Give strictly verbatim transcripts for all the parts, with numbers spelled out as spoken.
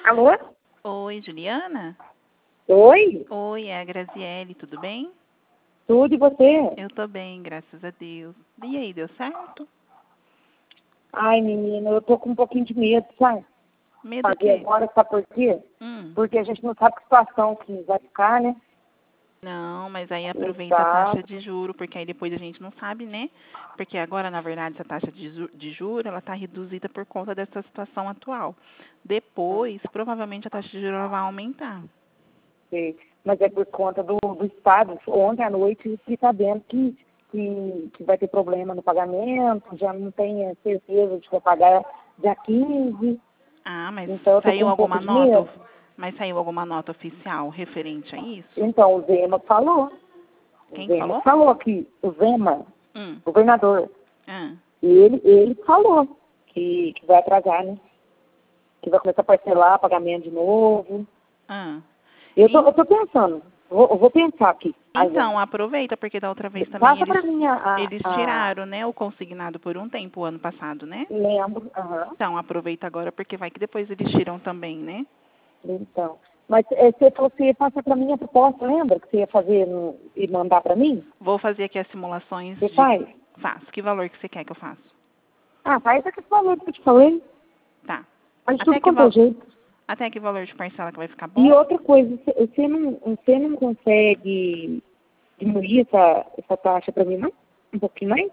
Alô? Oi, Juliana? Oi? Oi, é a Graziele, tudo bem? Tudo e você? Eu tô bem, graças a Deus. E aí, deu certo? Ai, menina, eu tô com um pouquinho de medo, sabe? Medo do Fazer quê? agora, sabe por quê? Hum. Porque a gente não sabe que situação que vai ficar, né? Não, mas aí aproveita a Exato. taxa de juro, porque aí depois a gente não sabe, né? Porque agora, na verdade, essa taxa de ju- de juro, ela tá reduzida por conta dessa situação atual. Depois, provavelmente a taxa de juro ela vai aumentar. Sei. Mas é por conta do, do Estado. Ontem à noite eu fiquei sabendo que, que, que vai ter problema no pagamento, já não tenho certeza de que vai pagar dia quinze. Ah, mas Então eu tô com saiu um pouco alguma de nota? medo. of- Mas saiu alguma nota oficial referente a isso? Então o Zema falou. O Quem Zema falou? falou que o Zema, Hum. governador, Ah. ele, ele falou que, que vai atrasar, né? Que vai começar a parcelar pagamento de novo. Ah. Eu tô, En- eu tô pensando, vou, eu vou pensar aqui. Então, aproveita, porque da outra vez também Passa eles, pra mim a, a, eles a- tiraram, né, o consignado por um tempo, o ano passado, né? lembro, aham. Então, aproveita agora, porque vai que depois eles tiram também, né? Então. Mas é, você falou que você ia passar pra mim a proposta, lembra? Que você ia fazer no- e mandar pra mim? Vou fazer aqui as simulações Você de... faz? Faço. Que valor que você quer que eu faça? Ah, faz aquele valor que eu te falei. Tá. Faz Até tudo que, quanto é val... jeito. Até que valor de parcela que vai ficar E bom? outra coisa, você, você não, você não consegue diminuir essa, essa taxa pra mim, não? Um pouquinho mais?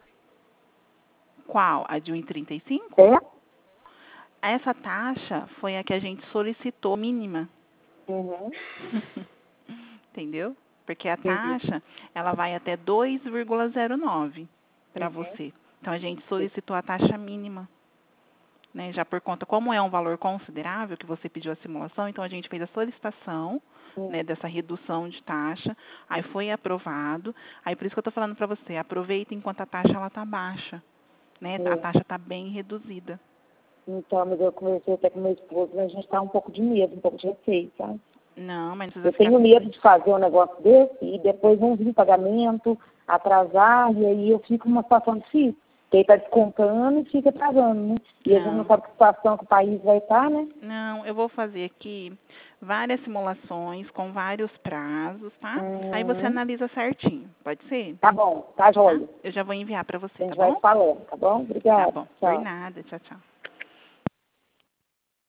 Qual? A de um e trinta e cinco? É? Essa taxa foi a que a gente solicitou mínima. Uhum. Entendeu? Porque a Entendi. taxa, ela vai até dois vírgula zero nove para Uhum. você. Então, a gente solicitou a taxa mínima, né? Já por conta, como é um valor considerável que você pediu a simulação, então a gente fez a solicitação, Uhum. né, dessa redução de taxa, aí foi aprovado. Aí, por isso que eu estou falando para você, aproveita enquanto a taxa ela está baixa, né? A É. taxa está bem reduzida. Então, mas eu conversei até com meu esposo, mas a gente tá um pouco de medo, um pouco de receio, sabe? Não, mas não precisa Eu ficar tenho com medo medo. de fazer um negócio desse e depois não vir pagamento, atrasar, e aí eu fico numa situação difícil. Porque aí tá descontando e fica atrasando, né? E a gente não Não. sabe que situação que o país vai estar, né? Não, eu vou fazer aqui várias simulações com vários prazos, tá? Aí você Uhum. analisa certinho, pode ser? Tá bom, tá Tá? joia. Eu já vou enviar para A você, tá gente vai bom? falando, tá bom? Tá Obrigada. bom. Por Tchau. nada. Tchau, tchau.